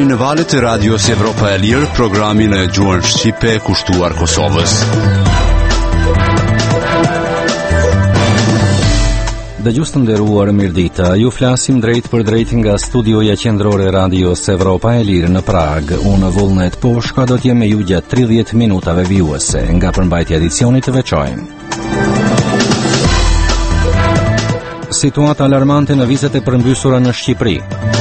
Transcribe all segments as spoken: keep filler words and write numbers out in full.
Jeni në valët e radios Evropa e Lirë, programin e gjuhën shqipe kushtuar Kosovës. Dëgjues të nderuar, mirëdita. Ju flasim drejt për drejt nga studioja qendrore e radios Evropa e Lirë në Prag. Unë Vullnet Poshka do t'jem me ju gjatë tridhjetë minutave vijuese nga përmbajtja e edicionit të veçojmë. Situata alarmante në vizat e përmbysura në Shqipëri.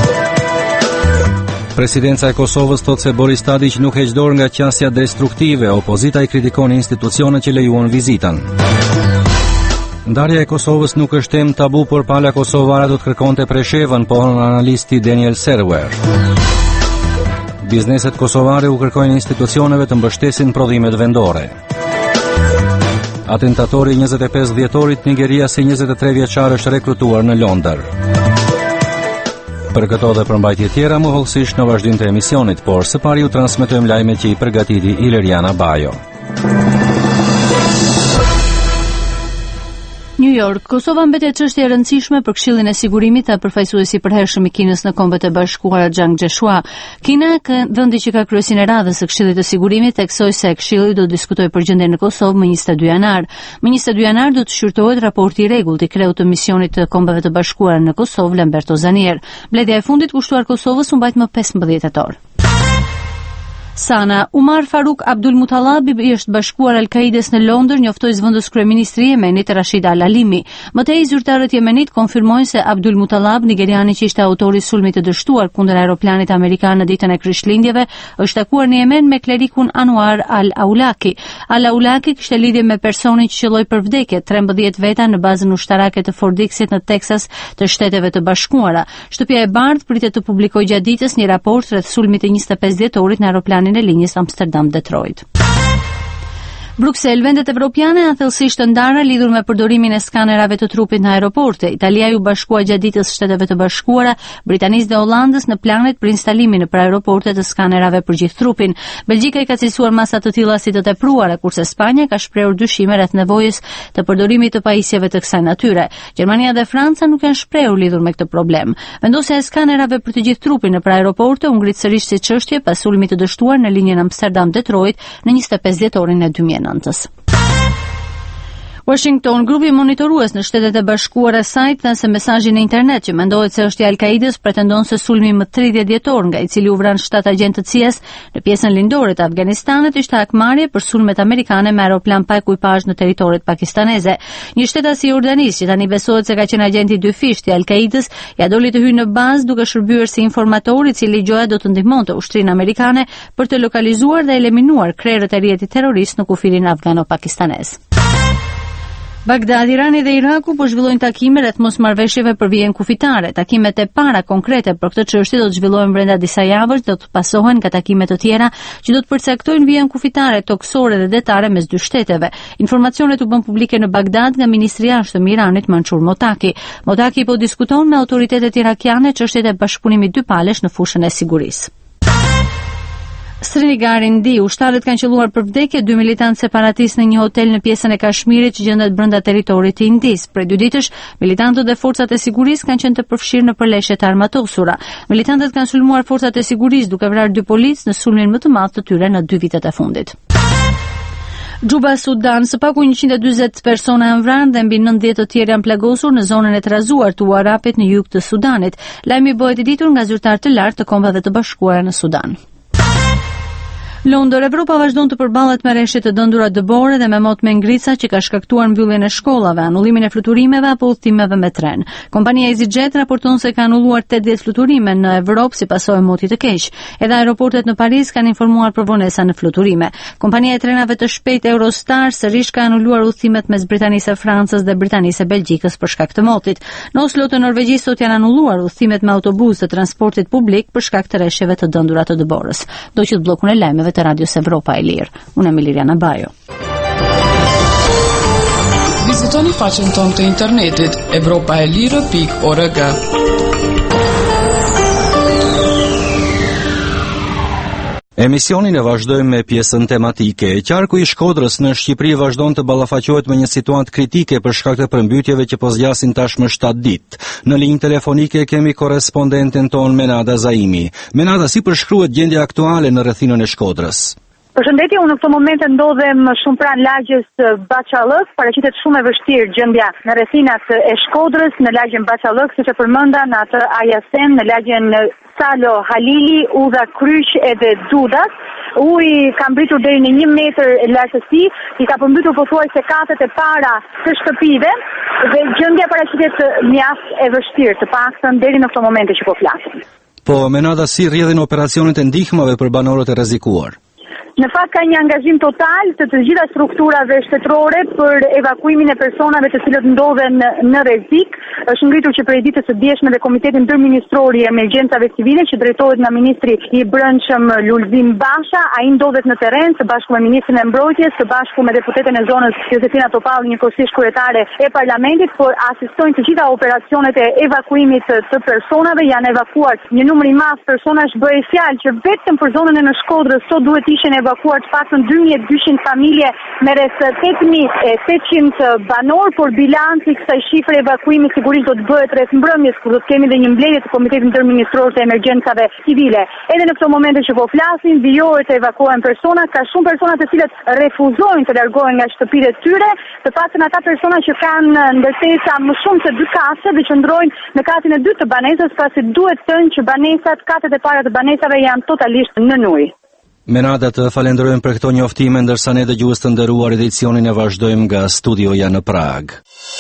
Presidenca e Kosovës thotë se Boris Tadić nuk heq dorë nga qasja destruktive, opozita i kritikon institucionet që lejuan vizitën. Ndarja e Kosovës nuk është temë tabu, por pala kosovare do të kërkonte Preshevën, po analisti Daniel Serwer. Bizneset kosovare u kërkojnë institucioneve të mbështesin prodhimet vendore. Atentatori njëzet e pesë dhjetorit Nigeria si njëzet e tre vjeçar është rekrutuar në Londër. Për këto dhe përmbajtje tjera më hollësisht në vazhdim të emisionit, por së pari ju transmetojmë lajmet që i përgatiti Ileriana Bajo. New York, Kosova mbetet çështje e rëndësishme për Këshillin e Sigurimit të përfaqësuesi i përhershëm i Kinës në Kombet e Bashkuara Zhang Jeshua. Kina, vendi që ka kryesinë e radhës së Këshillit të Sigurimit, theksoi se Këshilli do të diskutojë për gjendjen në Kosovë më njëzet e dy janar. Më njëzet e dy janar do të shqyrtohet raporti i rregullt i kreut të misionit të Kombeve të Bashkuara në Kosovë, Lamberto Zanier. Mbledhja e fundit kushtuar Kosovës u mbajt më pesëmbëdhjetë tetor. Sana, Umar Faruk Abdul Mutallabi i është bashkuar Al-Kaides në Londër, njoftoi zëvendës kryeministri i Yemenit Rashid Al-Alimi. Më tej zyrtarët jemenit konfirmojnë se Abdul Mutallab, nigeriani që ishte autori i sulmit të dështuar kundër aeroplanit amerikan në ditën e Krishtlindjeve, është takuar në Yemen me klerikun Anwar Al-Awlaki. Al-Awlaki kishte lidhje me personin që qelloi për vdekje trembëdhjetë veta në bazën ushtarake të Fort Dixit në Texas të Shteteve të Bashkuara. Shtëpia e Bardhë pritet të publikojë gjatë ditës një raport rreth sulmit të njëzet e pesë dhjetorit në aeroplan në linjës Amsterdam-Detroit. Bruksel, vendet evropiane janë thellësisht të ndara lidhur me përdorimin e skanerave të trupit në aeroporte. Italia ju bashkua gjatë ditës Shteteve të Bashkuara, Britanisë dhe Hollandës në planet për instalimin nëpër aeroporte të skanerave për gjithë trupin. Belgjika i ka cilësuar masa të tilla si të tepruara, kurse Spanja ka shprehur dyshime rreth nevojës të përdorimit të pajisjeve të kësaj natyre. Gjermania dhe Franca nuk janë shprehur lidhur me këtë problem. Vendosja e skanerave për të gjithë trupin nëpër aeroporte u ngrit sërish si çështje pas sulmit të dështuar në linjën Amsterdam-Detroit në njëzet e pesë dhjetorin e dy mijë e nëntës. Washington, grupi monitorues në Shtetet e Bashkuara saj thënë se mesazhi në internet që mendohet se është i Al-Kaides pretendon se sulmi më tridhjetë dhjetor nga i cili u vran shtatë agjent të C I A-s në pjesën lindore të Afganistanit ishte hakmarrje për sulmet amerikane me aeroplan pa ekipazh në territoret pakistaneze. Një shtetas i Jordanisë që tani besohet se ka qenë agent i dyfisht i Al-Kaides, ja doli të hyjë në bazë duke shërbyer si informator i cili gjoja do të ndihmonte ushtrinë amerikane për të lokalizuar dhe eliminuar krerët e rrjetit terrorist në kufirin afgano-pakistanez. Bagdad, Irani dhe Iraku po zhvillojnë takime rreth mosmarrveshjeve për vijën kufitare. Takimet e para konkrete për këtë çështje do të zhvillohen brenda disa javësh, do të pasohen nga takime të tjera që do të përcaktojnë vijën kufitare, toksore dhe detare mes dy shteteve. Informacionet u bën publike në Bagdad nga ministri i jashtëm i Iranit Mansour Motaki. Motaki po diskuton me autoritetet irakiane çështjet e bashkëpunimit dypalesh në fushën e sigurisë. Srinagar, Indi, ushtarët kanë qelluar për vdekje dy militantë separatistë në një hotel në pjesën e Kashmirit që gjendet brenda territorit të Indis. Prej dy ditësh, militantët dhe forcat e sigurisë kanë qenë të përfshirë në përleshje të armatosura. Militantët kanë sulmuar forcat e sigurisë duke vrarë dy policë në sulmin më të madh të tyre në dy vitet e fundit. Gjuba, Sudan, së paku njëqind e dyzet persona janë vrarë dhe mbi nëntëdhjetë të tjerë janë plagosur në zonën e trazuar të Uarapit në jug të Sudanit. Lajmi bëhet i ditur nga zyrtar të lartë të Kombeve të Bashkuara në Sudan. Londër, Evropa vazhdon të përballet me rreshje të dëndura dëbore dhe me mot me ngrica që ka shkaktuar mbylljen e shkollave, anullimin e fluturimeve apo udhëtimeve me tren. Kompania EasyJet raporton se ka anulluar tetëdhjetë fluturime në Evropë si pasojë e motit të keq. Edhe aeroportet në Paris kanë informuar për vonesa në fluturime. Kompania e trenave të shpejtë Eurostar sërish ka anulluar udhëtimet mes Britanisë së Francës dhe Britanisë së Belgjikës për shkak të motit. Në Oslo të Norvegjisë sot janë anulluar udhëtimet me autobus të transportit publik për shkak të rreshjeve të dëndura të dëborës. Do që të bllokun e lajmeve të radios Evropa e Lirë. Unë jam Ileriana Bajo. Vizitoni faqen tonë të internetit evropa e lirë pikë org. Emisionin e vazhdojmë me pjesën tematike. Qarku i Shkodrës në Shqipëri vazhdon të ballafaqohet me një situatë kritike për shkak të përmbytjeve që po zgjasin tashmë shtatë ditë. Në linjë telefonike kemi korrespondenten ton Menada Zaimi. Menada, si përshkruhet gjendja aktuale në rrethinën e Shkodrës? Përshëndetje, unë në këtë moment ndodhem shumë pranë lagjes Bachallëk, paraqitet shumë e vështirë gjendja në rrethinat e Shkodrës, në lagjen Bachallëk, siç e përmenda, në atë Ajasen, në lagjen Salo Halili, Udha Kryq edhe Dudas. Uji ka mbritur deri në një metër lartësi, i ka përmbytur pothuajse katët e para të shtëpive dhe gjendja paraqitet mjaft e vështirë, të paktën deri në këtë moment që po flasim. Po, Menada, si rrjedhin operacionet e ndihmave për banorët e rrezikuar? Në fakt ka një angazhim total të të gjitha strukturave shtetërore për evakuimin e personave të cilët ndodhen në rrezik. Është ngritur që prej ditës së dieshme dhe Komiteti Ndërministror i Emergjencave Civile që drejtohet nga ministri i Brendshëm Lulzim Basha, ai ndodhet në terren së bashku me ministrin e Mbrojtjes, së bashku me deputeten e zonës Josefina Topalli, njëkohësisht kryetare e Parlamentit, por asistojnë të gjitha operacionet e evakuimit të personave. Janë evakuar një numër i madh personash, bëhet fjalë që vetëm për zonën e në Shkodrës sot duhet ishin evakuar të paktën dy mijë e dyqind familje me rreth tetë mijë e tetëqind banor, por bilanci i kësaj shifre evakuimi sigurisht do të bëhet rreth mbrëmjes, kur do të kemi dhe një mbledhje të Komitetit Ndërministror të Emergjencave Civile. Edhe në këtë moment që po flasim, vijohet të evakuohen persona, ka shumë persona të cilët refuzojnë të largohen nga shtëpitë e tyre, të paktën ata persona që kanë ndërtesa më shumë se dy kase dhe qëndrojnë në katin e dytë të banesës, pasi duhet thënë që banesat, katet e para të banesave janë totalisht në ujë. Menada, të falenderojmë për këto njoftime, ndërsa ne dëgjues të nderuar edicionin e vazhdojmë nga studioja në Prag.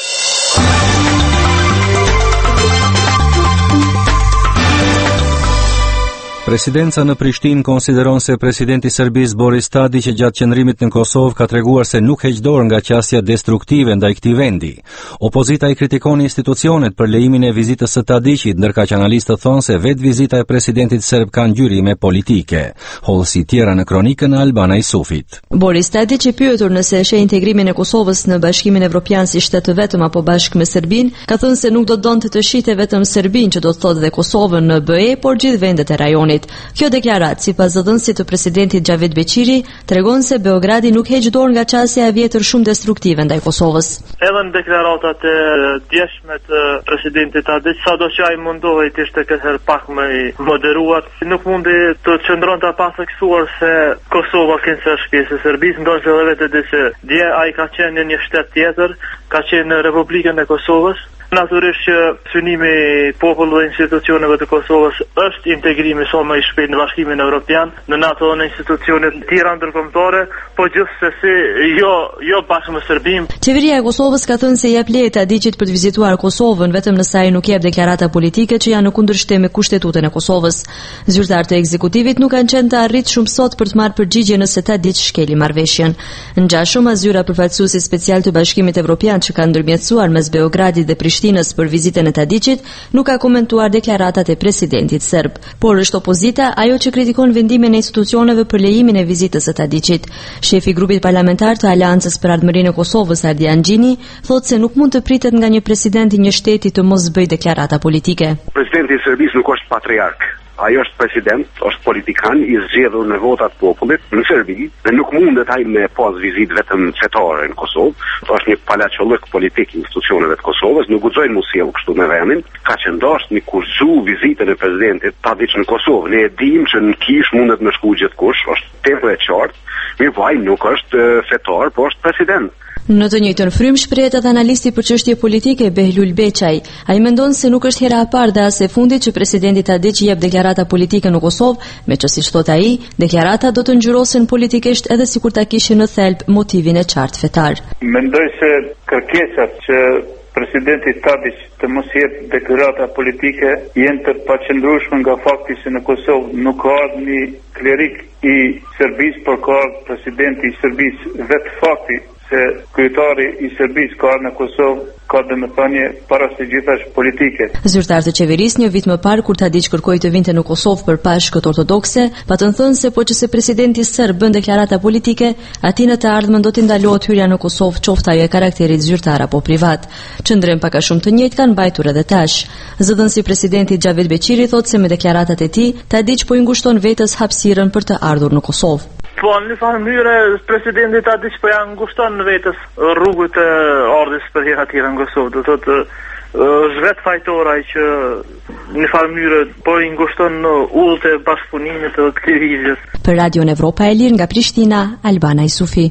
Presidenca në Prishtinë konsideron se presidenti i Serbisë Boris Tadić gjatë qëndrimit në Kosovë ka treguar se nuk heq dorë nga qasja destruktive ndaj këtij vendi. Opozita i kritikon institucionet për lejimin e vizitës së Tadićit, ndërkaq analistët thonë se vetë vizita e presidentit serb ka ngjyrime politike. Hollësi tjera në kronikën e Albana Isufit. Boris Tadić, i pyetur nëse e sheh integrimin e Kosovës në Bashkimin Evropian si shtet të vetëm apo bashkë me Serbinë, ka thënë se nuk do donte të shihte vetëm Serbinë, që do të thotë dhe Kosovën në B E, por gjithë vendet e rajonit. Kjo deklaratë, sipas zëdhënësit të presidentit Xhavet Beqiri, tregon se Beogradi nuk heq dorë nga qasja e vjetër shumë destruktive ndaj Kosovës. Edhe në deklaratat e djeshme të presidentit Tadić, sado që ai mundohej të ishte këtë herë pak më i moderuar, nuk mundi të qëndronte pa theksuar se Kosova kënaqë është pjesë e Serbisë, ndoshta edhe vetë di se dje ai ka qenë në një shtet tjetër, ka qenë në Republikën e Kosovës. Natyrisht që synimi i popullit dhe institucioneve të Kosovës është integrimi sa më i shpejt në Bashkimin Evropian, në NATO dhe në institucionet tjera ndërkombëtare, po gjithsesi jo jo bashkë me Serbinë. Qeveria e Kosovës ka thënë se jep leje Tadićit për të vizituar Kosovën vetëm nëse ai nuk jep deklarata politike që janë në kundërshtim me Kushtetutën e Kosovës. Zyrtarët e ekzekutivit nuk kanë qenë të arrit shumë sot për të marrë përgjigje nëse Tadić shkeli marrëveshjen. Ngjashëm Azyra, përfaqësuesi special të Bashkimit Evropian që ka ndërmjetësuar mes Beogradit dhe Prishtinës për vizitën e Tadićit, nuk ka komentuar deklaratat e presidentit serb, por është opozita ajo që kritikon vendimin e institucioneve për lejimin e vizitës së Tadićit. Shefi i grupit parlamentar të Aleancës për Ardhmërinë e Kosovës, Ardian Gjini, thotë se nuk mund të pritet nga një president i një shteti të mos bëjë deklarata politike. Presidenti i Serbisë nuk është patriark. Ai është president, është politikan i zgjedhur në votat popullit në Serbi dhe nuk mundet ai me pas vizitë vetëm fetare në Kosovë. Është një palaçollëk politik i institucioneve të Kosovës, nuk guxojnë mos sjell kështu me vendin, ka që ndoshta një kurzu vizitën e presidentit Tadić në Kosovë. Ne e dimë që në kish mundet me shku gjithkush, është tepër e qartë, mirë po ai nuk është fetar, por është president. Në të njëjtën frymë shprehet edhe analisti për çështje politike Behlul Beçaj. Ai mendon se nuk është hera e parë dhe as e fundit që presidenti Tadić jep deklarata politike në Kosovë, me që siç thot ai, deklarata do të ngjyrosen politikisht edhe sikur ta kishin në thelb motivin e qartë fetar. Mendoj se kërkesat që presidenti Tadić të mos jep deklarata politike janë të paqëndrueshme nga fakti se në Kosovë nuk ka një klerik i Serbisë, por ka presidenti i Serbisë. Vetë fakti se se kryetari i Serbisë ka në Kosovë ka domethënie para së gjithash politike. Zyrtar të qeverisë një vit më parë kur Tadić kërkoi të vinte në Kosovë për pashkët ortodokse, patën thënë se po që se presidenti serb bën deklarata politike, atij në të ardhmen do t'i ndalohet hyrja në Kosovë qoftë ajo e karakterit zyrtar apo privat. Qëndrim pak a shumë të njëjtë kanë mbajtur edhe tash. Zëdhënësi i presidentit Xhavet Beqiri thotë se me deklaratat e tij, Tadić po i ngushton vetes hapësirën për të ardhur në Kosovë. Po, në farë mënyrë, presidenti Tadić po ja ngushton vetës rrugët e ardhjes për herë atje në Kosovë. Do thotë është vetë fajtor ai që në farë mënyrë po i ngushton udhët e bashkëpunimit të këtij lëvizjes. Për Radion Evropa e Lirë nga Prishtina, Albana Isufi.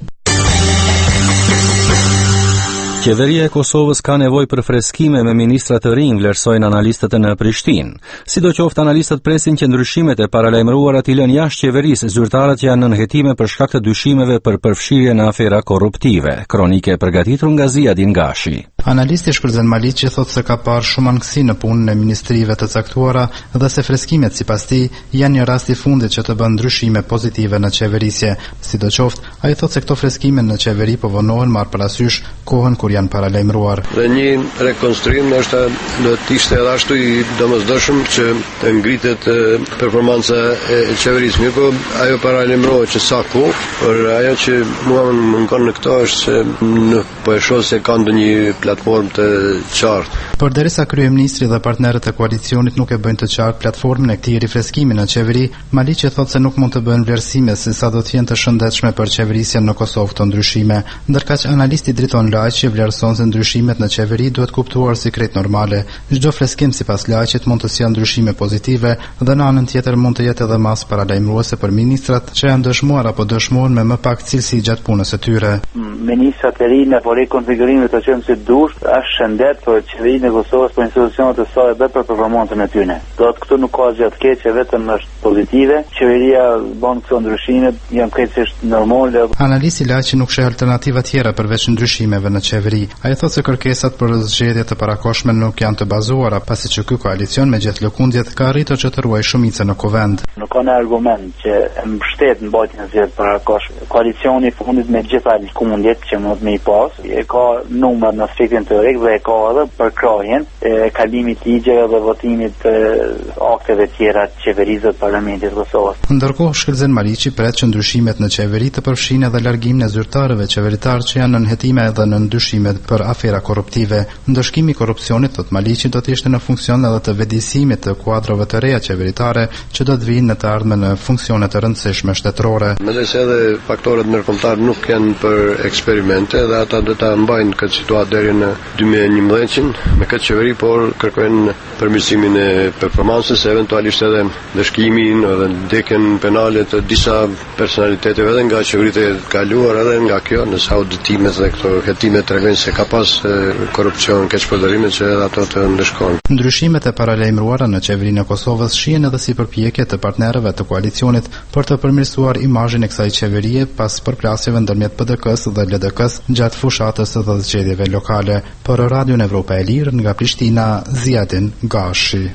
Qeveria e Kosovës ka nevojë për freskime me ministra të rinj, vlerësojnë analistët në Prishtinë. Sidoqoftë analistët presin që ndryshimet e paralajmëruara t'i lënë jashtë qeverisë zyrtarët që janë në nënhetime për shkak të dyshimeve për përfshirje në afera korruptive. Kronike e përgatitur nga Ziadin Gashi. Analisti Shkëllzen Maliqi thotë se ka parë shumë anësi në punën e ministrive të caktuara dhe se freskimet sipas tij janë një rast i fundit që të bën ndryshime pozitive në qeverisje. Sidoqoftë, ai thotë se këto freskime në qeveri po vonohen marrë parasysh kohën kur janë paralajmëruar. Dhe një rekonstruim është do të ishte edhe ashtu i domosdoshëm që të ngritet performanca e qeverisë. Mirë, po ajo paralajmërohet që sa kohë, por ajo që mua më mënkon në këto është se në po e shoh se ka ndonjë platformë të qartë. Por derisa kryeministri dhe partnerët e koalicionit nuk e bëjnë të qartë platformën e këtij rifreskimi në qeveri, Maliqi thotë se nuk mund të bëhen vlerësime se sa do të jenë të shëndetshme për qeverisjen në Kosovë këto ndryshime, ndërkaq analisti Driton Laqi vlerëson se ndryshimet në qeveri duhet kuptuar si krejt normale. Çdo freskim sipas Laqit mund të sjellë ndryshime pozitive dhe në anën tjetër mund të jetë edhe mas paralajmëruese për ministrat që janë dëshmuar apo dëshmuar me më pak cilësi gjatë punës së tyre. Ministrat e rinë po rikonfigurimit të qenë si dush, është shëndet për qeverinë e Kosovës për institucionet e saj dhe për performancën e tyre. Do të këtu nuk ka gjë të keqe, vetëm është pozitive. Qeveria bën këto ndryshime, janë krejtësisht normale. Analisti Laqi nuk sheh alternativa tjera përveç ndryshimeve në qeveri. Ai thotë se kërkesat për zgjedhje të parakohshme nuk janë të bazuara, pasi që ky koalicion me gjithë lëkundjet ka arritur që të ruajë shumicën në kuvend. Nuk ka një argument që mbështet mbajtjen e zgjedhjeve parakohshme. Koalicioni i fundit me gjitha lëkundjet që mund të i pas, e ka numër në aspektin teorik dhe e ka edhe përkrahjen e kalimit ligjeve dhe votimit të akteve tjera të qeverisë dhe parlamentit të Kosovës. Ndërkohë Shkëllzen Maliqi pret që ndryshimet në qeveri të përfshinë edhe largimin e zyrtarëve qeveritar që janë në nënhetime edhe në ndyshimet për afera korruptive. Ndëshkimi i korrupsionit, thot Maliqi, do të ishte në funksion edhe të vedisimit të kuadrove të reja qeveritare që do të vinë në të ardhmen në funksione të rëndësishme shtetërore. Mendoj se edhe faktorët ndërkombëtar nuk janë për eksperimente dhe ata do ta mbajnë këtë situatë deri në dy mijë e njëmbëdhjetë me këtë qeveri, por kërkojnë përmirësimin e performancës, eventualisht edhe ndëshkimin edhe ndekjen penale të disa personaliteteve edhe nga qeveritë e kaluar edhe nga kjo, nëse auditimet dhe këto hetimet tregojnë se ka pas korrupsion, keqpërdorime që edhe ato të ndeshkojnë. Ndryshimet e paralajmëruara në qeverinë e Kosovës shihen edhe si përpjekje të partnerëve të koalicionit për të përmirësuar imazhin e kësaj qeverie pas përplasjeve ndërmjet P D K-s dhe L D K-s gjatë fushatës dhe zgjedhjeve lokale. Për Radion Evropa e Lirë nga Prishtina, Ziadin Gashi.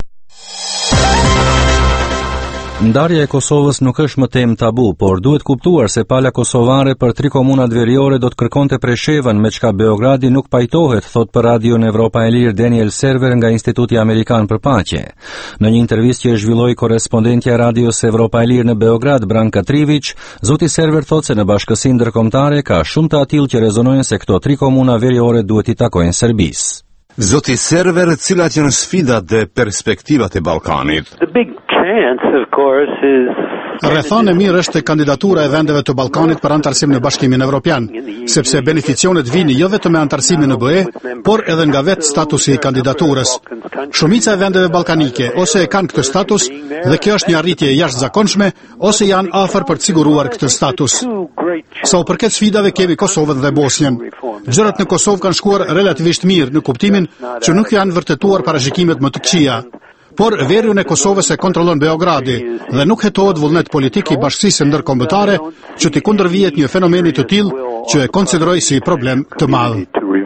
Ndarja e Kosovës nuk është më temë tabu, por duhet kuptuar se pala kosovare për tri komunat veriore do të kërkonte Preshevën, me çka Beogradi nuk pajtohet, thot për Radion Evropa e Lirë Daniel Server nga Instituti Amerikan për Paqe. Në një intervistë që e zhvilloi korrespondentja e Radios Evropa e Lirë në Beograd, Branka Trivić, zoti Server thotë se në bashkësinë ndërkombëtare ka shumë të atill që rezonojnë se këto tri komuna veriore duhet i takojnë Serbisë. Zoti Server, cilat janë sfidat dhe perspektivat e Ballkanit? The big chance, of course, is Rrethon e mirë është kandidatura e vendeve të Ballkanit për antarësim në Bashkimin Evropian, sepse beneficionet vini jo vetëm me antarësimin në B E, por edhe nga vetë statusi i kandidaturës. Shumica e vendeve ballkanike ose e kanë këtë status dhe kjo është një arritje e jashtëzakonshme, ose janë afër për të siguruar këtë status. Sa u përket sfidave kemi Kosovën dhe Bosnjën. Gjërat në Kosovë kanë shkuar relativisht mirë në kuptimin që nuk janë vërtetuar parashikimet më të këqija. Por veriun e Kosovës e kontrollon Beogradi dhe nuk hetohet vullnet politik i bashkësisë ndërkombëtare që t'i kundërvihet një fenomeni të tillë që e konsideroj si problem të madh.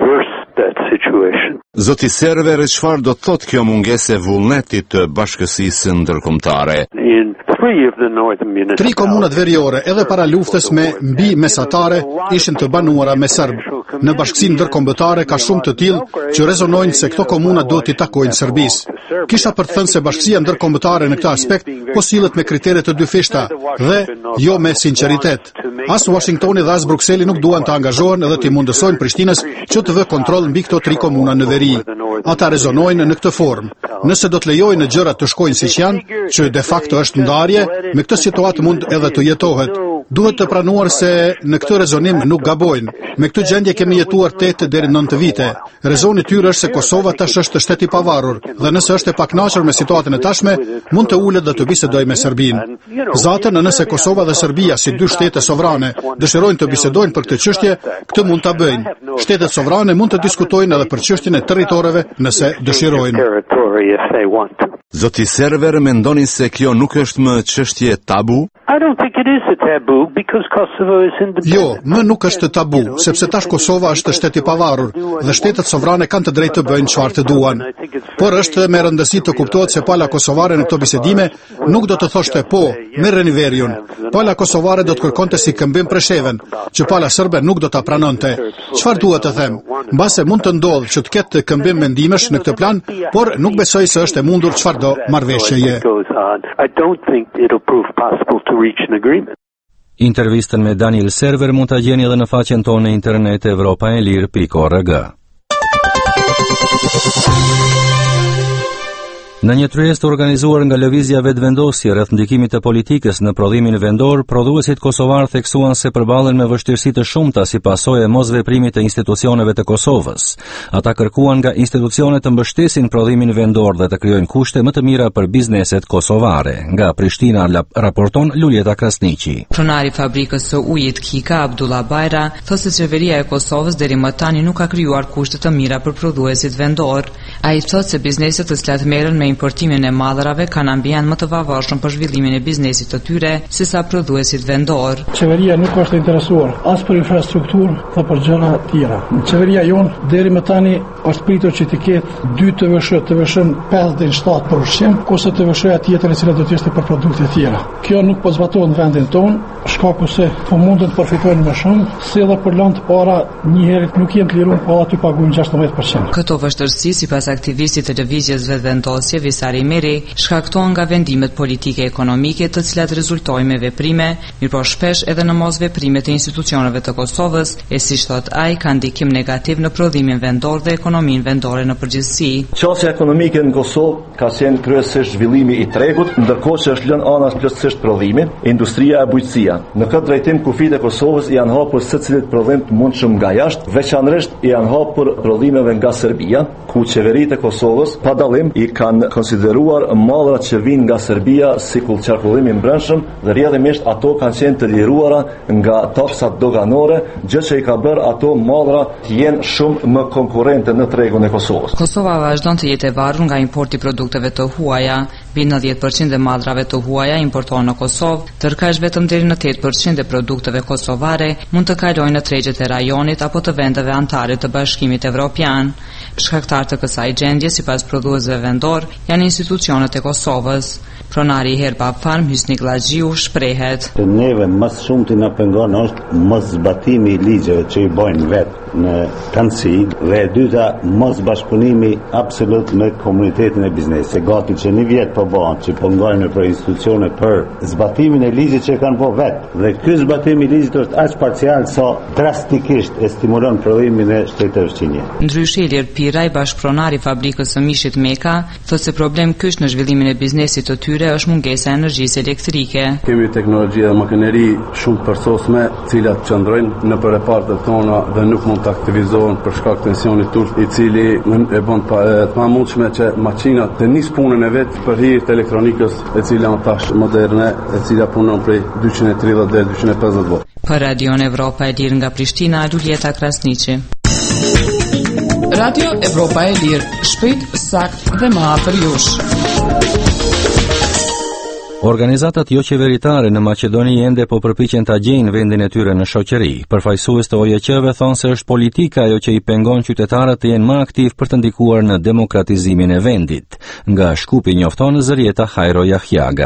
Zoti Server, çfarë do të thotë kjo mungesë e vullnetit të bashkësisë ndërkombëtare? Tri komunat veriore edhe para luftës me mbi mesatare ishin të banuara me serb. Në bashkësinë ndërkombëtare ka shumë të tillë që rezonojnë se këto komuna duhet t'i takojnë Serbisë. Kisha për të thënë se bashkësia ndërkombëtare në këtë aspekt po sillet me kriteret të dyfishta dhe jo me sinqeritet. As Washingtoni dhe as Brukseli nuk duan të angazhohen edhe të mundësojnë Prishtinës që të vë kontroll mbi këto tri komuna në veri. Ata rezonojnë në këtë formë. Nëse do të lejojnë gjërat të shkojnë siç janë, që de facto është ndarje, me këtë situatë mund edhe të jetohet. Duhet të pranuar se në këtë rezonim nuk gabojnë. Me këtë gjendje kemi jetuar tetë deri në nëntë vite. Rezoni i tyre është se Kosova tash është shtet i pavarur dhe nëse është e pakënaqur me situatën e tashme, mund të ulet dhe të bisedojë me Serbinë. Zatën, nëse Kosova dhe Serbia si dy shtete sovrane dëshirojnë të bisedojnë për këtë çështje, këtë mund ta bëjnë. Shtetet sovrane mund të diskutojnë edhe për çështjen e territoreve nëse dëshirojnë. Zoti Server, mendoni se kjo nuk është më çështje tabu? Jo, më nuk është tabu, sepse tash Kosova është shtet i pavarur dhe shtetet sovrane kanë të drejtë të bëjnë çfarë të duan. Por është me rëndësi të kuptohet se pala kosovare në këto bisedime nuk do të thoshte po, merreni veriun. Pala kosovare do të kërkonte si këmbim Presheven, që pala serbe nuk do ta pranonte. Çfarë duhet të them? Mbase mund të ndodhë që të ketë këmbim mendimesh në këtë plan, por nuk besoj se është e mundur çfarëdo marrëveshjeje. Intervistën me Daniel Server mund ta gjeni edhe në faqen tonë në internet europa e lirë pikë org. Në një tryezë të organizuar nga lëvizja vetëvendosje rreth ndikimit të politikës në prodhimin vendor, prodhuesit kosovar theksuan se përballen me vështirësi të shumta si pasojë e mosveprimit të institucioneve të Kosovës. Ata kërkuan nga institucionet të mbështesin prodhimin vendor dhe të krijojnë kushte më të mira për bizneset kosovare. Nga Prishtina raporton Luljeta Krasniqi. Pronari i fabrikës së ujit Kika, Abdullah Bajra, thotë se qeveria e Kosovës deri më tani nuk ka krijuar kushte të mira për prodhuesit vendor. Ai thotë se bizneset të cilat merren me importimin e madhrave kanë ambient më të pavarshëm për zhvillimin e biznesit të tyre se sa prodhuesit vendor. Qeveria nuk është interesuar as për infrastrukturë dhe për gjëra të tjera. Qeveria jonë deri më tani është pritur që të ketë dy T V S H, T V S-n pesë deri në shtatë për ushqim, kurse T V S-ja tjetër e cila do të ishte për produkte të tjera. Kjo nuk po zbatohet në vendin tonë, shkaku se po mundën të përfitojnë më shumë, si edhe për lënë të para një herë nuk jenë të liruar, po aty paguajnë gjashtëdhjetë përqind. Këto vështirësi sipas aktivistit të lëvizjes vetëvendosje Visari Meri shkaktohen nga vendimet politike ekonomike të cilat rezultojnë me veprime, mirëpo shpesh edhe në mosveprime të institucioneve të Kosovës, e siç thot ai ka ndikim negativ në prodhimin vendor dhe ekonominë vendore në përgjithësi. Qasja ekonomike në Kosovë ka qenë kryesisht zhvillimi i tregut, ndërkohë që është lënë anas plotësisht prodhimi, industria e bujqësia. Në këtë drejtim kufit e Kosovës janë hapur secilit prodhim të mundshëm nga jashtë, veçanërisht janë hapur prodhimeve nga Serbia, ku qeveritë e Kosovës pa dallim i kanë konsideruar mallrat që vijnë nga Serbia si qarkullim i brendshëm dhe rrjedhimisht ato kanë qenë të liruara nga taksat doganore, gjë që i ka bërë ato mallra të jenë shumë më konkurrente në tregun e Kosovës. Kosova vazhdon të jetë e varur nga importi i produkteve të huaja. Mbi nëntëdhjetë përqind e mallrave të huaja importohen në Kosovë, ndërkaq vetëm deri në tetë përqind e produkteve kosovare mund të kalojnë në tregjet e rajonit apo të vendeve anëtare të Bashkimit Evropian. Shkaktar të kësaj gjendje, sipas prodhuesve vendor, janë institucionet e Kosovës. Pronari i Herbap Farm, Hysnik Llaxhiu, shprehet. Neve më shumë të na pengon është mos zbatimi i ligjeve që i bojnë vetë në kanësi dhe e dyta mos bashkëpunimi absolut me komunitetin e biznesit. Gati që një vjet po bëhen që po ngajnë për institucione për zbatimin e ligjit që kanë po vetë. Dhe ky zbatim i ligjit është aq parcial sa drastikisht e stimulon prodhimin e shteteve fqinje. Ndryshe Ilir Piraj, bashkëpronari i fabrikës së mishit Meka, thotë se problem kyç në zhvillimin e biznesit të tyre është mungesa e energjisë elektrike. Kemi teknologji dhe makineri shumë të përsosme, cilat qëndrojnë në për repartet tona dhe nuk mund të aktivizohen për shkak të tensionit turp, i cili e bën pa, e, pa mundshme që makinat të nis punën e vet për hir të elektronikës, e cila është tash moderne, e cila punon prej dyqind e tridhjetë deri dyqind e pesëdhjetë volt. Për Radion Evropa e Lirë nga Prishtina, Luljeta Krasniqi. Radio Evropa e Lirë, shpejt, sakt dhe më afër jush. Organizatat jo qeveritare në Maqedoni ende po përpiqen ta gjejnë vendin e tyre në shoqëri. Përfaqësues të O J Q-ve thonë se është politika ajo që i pengon qytetarët të jenë më aktiv për të ndikuar në demokratizimin e vendit. Nga Shkupi njofton Zërieta Hajro Jahjaga.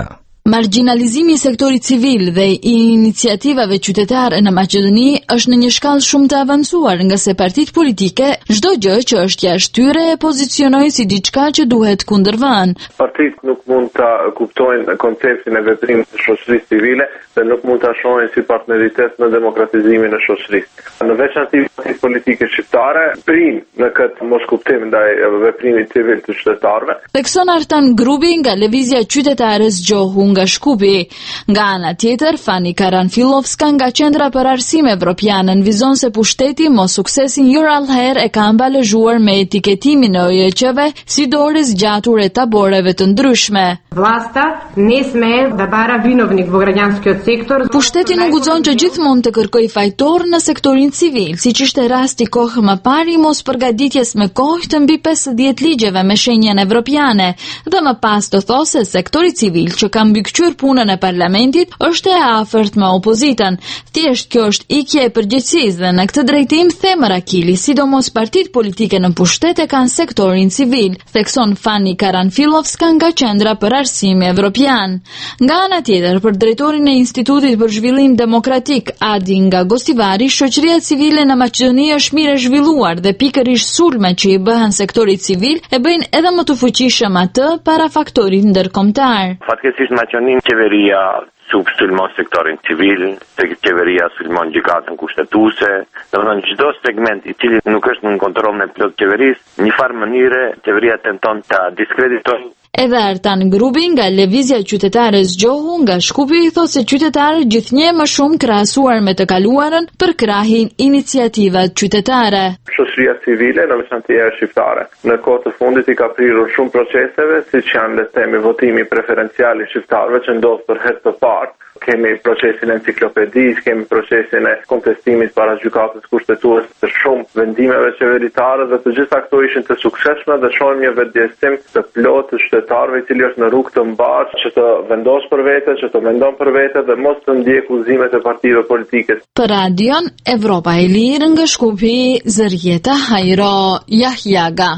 Marginalizimi i sektorit civil dhe i iniciativave qytetare në Maqedoni është në një shkallë shumë të avancuar, nga se partitë politike çdo gjë që është jashtë tyre e pozicionojnë si diçka që duhet kundërvënë. Partitë nuk mund ta kuptojnë konceptin e veprimit të shoqërisë civile dhe nuk mund ta shohin si partneritet në demokratizimin e shoqërisë. Në veçantë partitë politike shqiptare prin në këtë moskuptim ndaj veprimit civil të qytetarëve. Tekson Artan Grubi nga Lëvizja Qytetare Zgjohu nga Shkupi. Nga ana tjetër, Fani Karanfilovska nga Qendra për Arsime Evropiane nënvizon se pushteti mos suksesin jo rallëherë e ka ambalazhuar me etiketimin e O Y Q-ve si dorë zgjatur e taboreve të ndryshme. Vlasta ne sme da bara vinovnik во гражданскиот сектор. Pushteti nuk guxon që gjithmonë të kërkoj fajtor në sektorin civil, siç ishte rasti kohë më parë i mos përgatitjes me kohë të mbi pesëdhjetë ligjeve me shenjën evropiane, dhe më pas të thosë se sektori civil që ka mbikëqyr punën e parlamentit është e afërt me opozitën. Thjesht kjo është ikje e përgjegjësisë dhe në këtë drejtim themër Akili, sidomos partitë politike në pushtet e kanë sektorin civil, thekson Fani Karanfilovska nga Qendra për Arsime Evropian. Nga ana tjetër, për drejtorin e Institutit për Zhvillim Demokratik Adi nga Gostivari, shoqëria civile në Maqedoni është mirë e zhvilluar dhe pikërisht sulmet që i bëhen sektorit civil e bëjnë edhe më të fuqishëm atë para faktorit ndërkombëtar. Fatkeqësisht në Maqedoni qeveria sub sulmon sektorin civil, qeveria sulmon gjykatën kushtetuese, domethënë çdo segment i cili nuk është në kontroll në plot qeverisë, në një farë mënyre qeveria tenton ta diskreditojë. Edhe Artan Grubi nga Lëvizja Qytetare Zgjohu nga Shkupi i thotë se qytetarët gjithnjë më shumë krahasuar me të kaluarën përkrahin iniciativat qytetare. Shoqëria civile në veçantë e shqiptare në kohë të fundit i ka prirur shumë proceseve, siç janë le të themi votimi preferencial i shqiptarëve që ndodh për herë të parë. Kemi procesin e enciklopedisë, kemi procesin e kontestimit para gjykatës kushtetuese të shumë vendimeve qeveritare dhe të gjitha këto ishin të suksesshme dhe shohim një vetëdijsim të plotë të qytetarëve i cili është në rrugë të mbarë që të vendos për vete, që të mendon për vete dhe mos të ndjek udhëzimet e partive politike. Për radion Evropa e Lirë nga Shkupi, Zërjeta Hajro Jahjaga.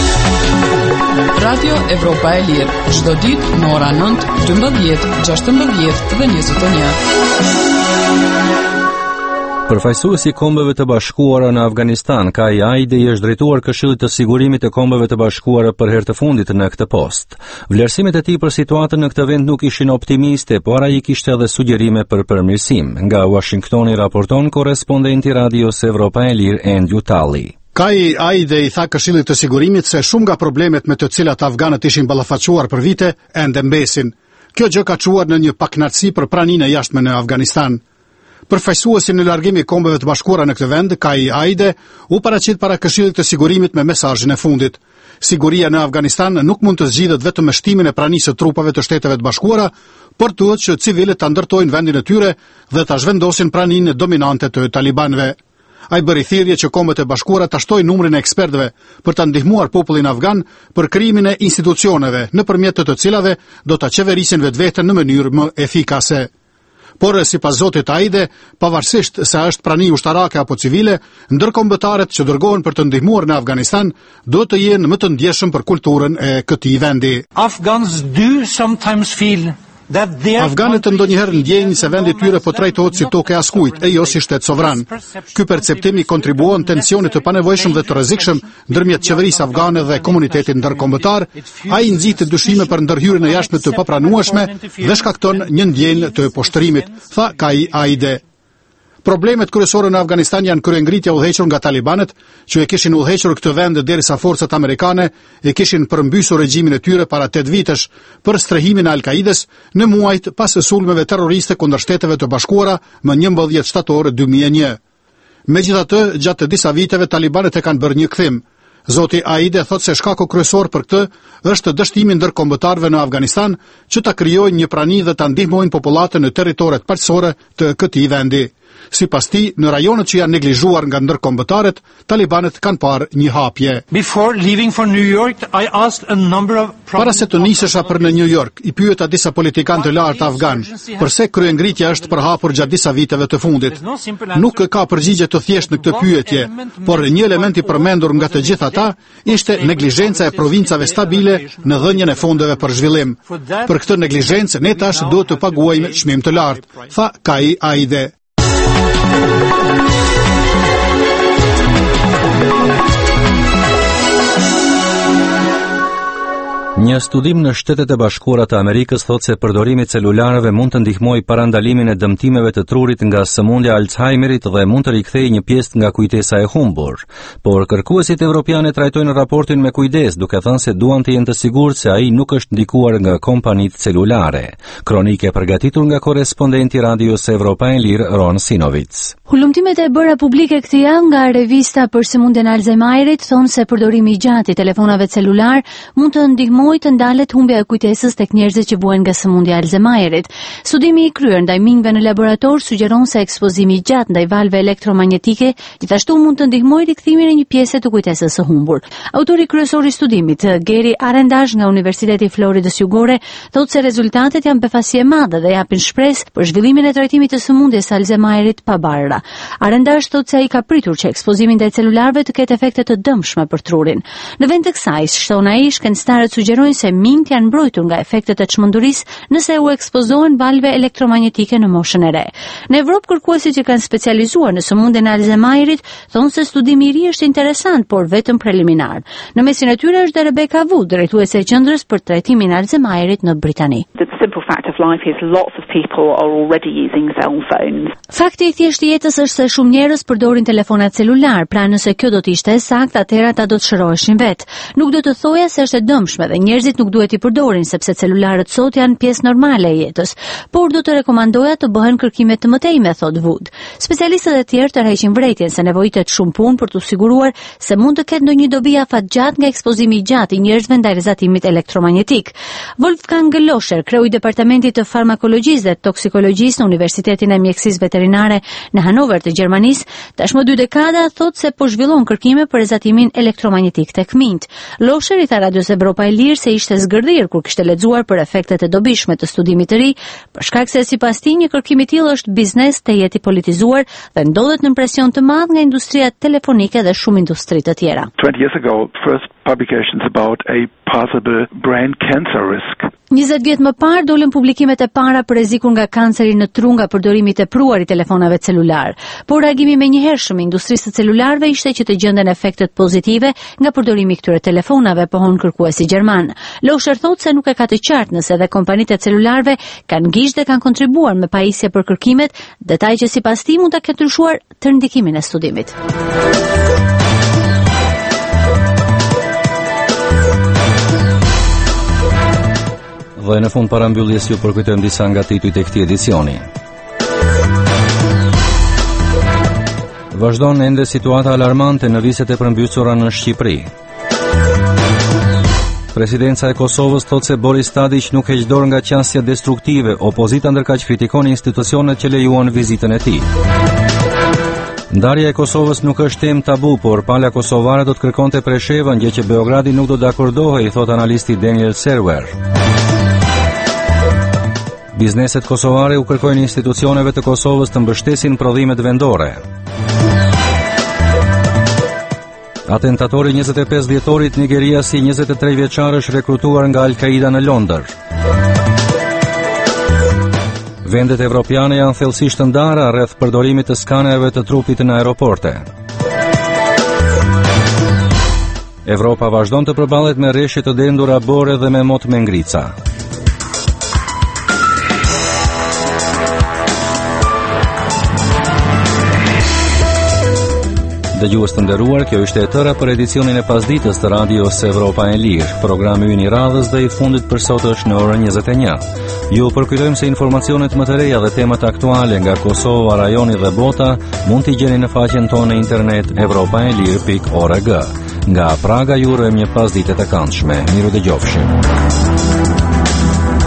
Radio Evropa e Lirë, çdo ditë në ora nëntë, dymbëdhjetë, gjashtëmbëdhjetë dhe njëzet e një. Përfaqësuesi i Kombeve të Bashkuara në Afganistan, Kai Aide, i është drejtuar Këshillit të Sigurimit të Kombeve të Bashkuara për herë të fundit në këtë post. Vlerësimet e tij për situatën në këtë vend nuk ishin optimiste, por ai kishte edhe sugjerime për përmirësim. Nga Washingtoni raporton korrespondenti Radios Evropa e Lirë Andrew Talli. Kai Aide i tha Këshillit të Sigurimit se shumë nga problemet me të cilat afganët ishin ballafaquar për vite ende mbesin. Kjo gjë ka çuar në një pakënaqësi për praninë e jashtme në Afganistan. Përfaqësuesi në largim i Kombeve të Bashkuara në këtë vend, Kai Aide, u paraqit para Këshillit të Sigurimit me mesazhin e fundit. Siguria në Afganistan nuk mund të zgjidhet vetëm me shtimin e pranisë së trupave të Shteteve të Bashkuara, por duhet që civilët ta ndërtojnë vendin e tyre dhe ta zhvendosin praninë dominante të talibanëve. Ai bëri thirrje që Kombet e Bashkuara ta shtojnë numrin e ekspertëve për ta ndihmuar popullin afgan për krijimin e institucioneve, nëpërmjet të të cilave do ta qeverisin vetveten në mënyrë më efikase. Por sipas zotit Aide, pavarësisht se është prani ushtarake apo civile, ndërkombëtarët që dërgohen për të ndihmuar në Afganistan duhet të jenë më të ndjeshëm për kulturën e këtij vendi. Afghans do sometimes feel Afganët ndonjëherë ndjejnë se vendi i tyre po trajtohet si tokë e askujt, e jo si shtet sovran. Ky perceptim i kontribuon tensionit të panevojshëm dhe të rrezikshëm ndërmjet qeverisë afgane dhe komunitetit ndërkombëtar. Ai nxit dyshime për ndërhyrjen e jashtme të papranueshme dhe shkakton një ndjenjë të poshtërimit, tha Kai Aide. Problemet kryesore në Afganistan janë kryengritja udhëhequr nga talibanët, që e kishin udhëhequr këtë vend derisa forcat amerikane e kishin përmbysur regjimin e tyre para tetë vitesh për strehimin e Al-Kaides në muajt pas sulmeve terroriste kundër Shteteve të Bashkuara më njëmbëdhjetë shtator dy mijë e një. Megjithatë, gjatë disa viteve talibanët e kanë bërë një kthim. Zoti Aide thotë se shkaku kryesor për këtë është dështimi ndërkombëtarëve në Afganistan që ta krijojnë një prani dhe ta ndihmojnë popullatën në territoret paqësore të këtij vendi. Sipas tij, në rajonet që janë neglizhuar nga ndërkombëtarët, talibanët kanë parë një hapje. Before leaving for New York, I asked a number of Para se të nisesha për në New York, i pyeta disa politikanë të lartë afgan, përse kryengritja është përhapur gjatë disa viteve të fundit. Nuk ka përgjigje të thjeshtë në këtë pyetje, por një element i përmendur nga të gjitha ata ishte neglizhenca e provincave stabile në dhënien e fondeve për zhvillim. Për këtë neglizhencë ne tash duhet të paguajmë çmim të lartë, tha Kai Aide. Një studim në Shtetet e Bashkuara të Amerikës thotë se përdorimi i celularëve mund të ndihmojë parandalimin e dëmtimeve të trurit nga sëmundja e Alzheimerit dhe mund të rikthejë një pjesë nga kujtesa e humbur. Por kërkuesit evropianë trajtojnë raportin me kujdes, duke thënë se duan të jenë të sigurt se ai nuk është ndikuar nga kompanitë celulare. Kronike përgatitur nga korrespondenti Radios Evropa e Lirë Ron Sinovic. Hulumtimet e bëra publike këtë javë nga revista për sëmundjen e Alzheimerit thonë se përdorimi i gjatë i telefonave celular mund të ndihmojë të ndalet humbja e kujtesës tek njerëzit që vuajnë nga sëmundja e Alzheimerit. Studimi i kryer ndaj minjve në laborator sugjeron se ekspozimi i gjatë ndaj valve elektromagnetike gjithashtu mund të ndihmojë rikthimin e një pjese të kujtesës së humbur. Autori kryesor i studimit, Gary Arendash nga Universiteti i Floridës Jugore, thotë se rezultatet janë befasi e madhe dhe japin shpresë për zhvillimin e trajtimit të sëmundjes së Alzheimerit pa barra. Arendash thotë se ai ka pritur që ekspozimi ndaj celularëve të ketë efekte të dëmshme për trurin. Në vend të kësaj, shton ai, shkencëtarët sugjerojnë se minjt janë mbrojtur nga efektet e çmendurisë nëse u ekspozohen valve elektromagnetike në moshën e re. Në Evropë, kërkuesit që kanë specializuar në sëmundjen e Alzheimerit thonë se studimi i ri është interesant, por vetëm preliminar. Në mesin e tyre është dhe Rebecca Wood, drejtuese e qendrës për trajtimin e Alzheimerit në Britani. The simple fact of life is lots of people are already using cell phones. Fakti i thjeshtë i jetës është se shumë njerëz përdorin telefonat celular, pra nëse kjo do të ishte e saktë, atëherë ata do të shëroheshin vet. Nuk do të thoja se është e dëmshme dhe njerëzit nuk duhet i përdorin sepse celularët sot janë pjesë normale e jetës, por do të rekomandoja të bëhen kërkime të mëtejme, thot Wood. Specialistët e tjerë tërheqin vërejtjen se nevojitet shumë punë për të siguruar se mund të ketë ndonjë dobi afatgjat nga ekspozimi i gjatë i njerëzve ndaj rrezatimit elektromagnetik. Wolfgang Loscher, kreu i departamentit të farmakologjisë dhe toksikologjisë në Universitetin e Mjekësisë Veterinare në Hanover të Gjermanisë, tashmë dy dekada thot se po zhvillon kërkime për rrezatimin elektromagnetik tek minjt. Loscher i tha Radios Evropa e Lirë se ishte zgërdhir kur kishte lexuar për efektet e dobishme të studimit të ri, për shkak se sipas tij një kërkim i tillë është biznes të jetë i politizuar dhe ndodhet në presion të madh nga industria telefonike dhe shumë industri të tjera. twenty years ago, first publications about a possible brain cancer risk. njëzet vjet më parë dolën publikimet e para për rrezikun nga kanceri në tru nga përdorimi i tepruar i telefonave celular. Por reagimi menjëhershëm i industrisë së celularëve ishte që të gjenden efektet pozitive nga përdorimi i këtyre telefonave, pohon kërkuesi gjerman. Loscher thotë se nuk e ka të qartë nëse edhe kompanitë e celularëve kanë gishtë dhe kanë kontribuar me pajisje për kërkimet, detaj që sipas tij mund ta ketë ndryshuar të ndikimin e studimit. Dhe në fund parambylljes ju përkujtojmë disa nga titujt e këtij edicioni. Vazhdon ende situata alarmante në viset e përmbycura në Shqipëri. Presidenca e Kosovës thotë se Boris Tadić nuk heq dorë nga qasja destruktive, opozita ndërkaq kritikon institucionet që lejuan vizitën e tij. Ndarja e Kosovës nuk është temë tabu, por Pala Kosovare do të kërkonte Preshevën, gjë që Beogradi nuk do të dakordohej, thot analisti Daniel Serwer. Bizneset kosovare u kërkojnë institucioneve të Kosovës të mbështesin prodhimet vendore. Atentatori njëzet e pesë vjetorit nigeriasi njëzet e tre vjeçar është rekrutuar nga Al-Qaida në Londër. Vendet evropiane janë thellësisht ndara rreth përdorimit të skanerëve të trupit në aeroporte. Evropa vazhdon të përballet me rreshje të dendura bore dhe me mot me ngrica. Dëgjues të nderuar, kjo ishte e tëra për edicionin e pasdites të Radios Evropa e Lirë. Programi ynë i radhës dhe i fundit për sot është në orën njëzet e një. Ju përkujtojmë se informacionet më të reja dhe temat aktuale nga Kosova, rajoni dhe bota mund t'i gjeni në faqen tonë në internet evropaelir pikë org. Nga Praga ju urojmë një pasdite të këndshme. Miru dëgjofshim.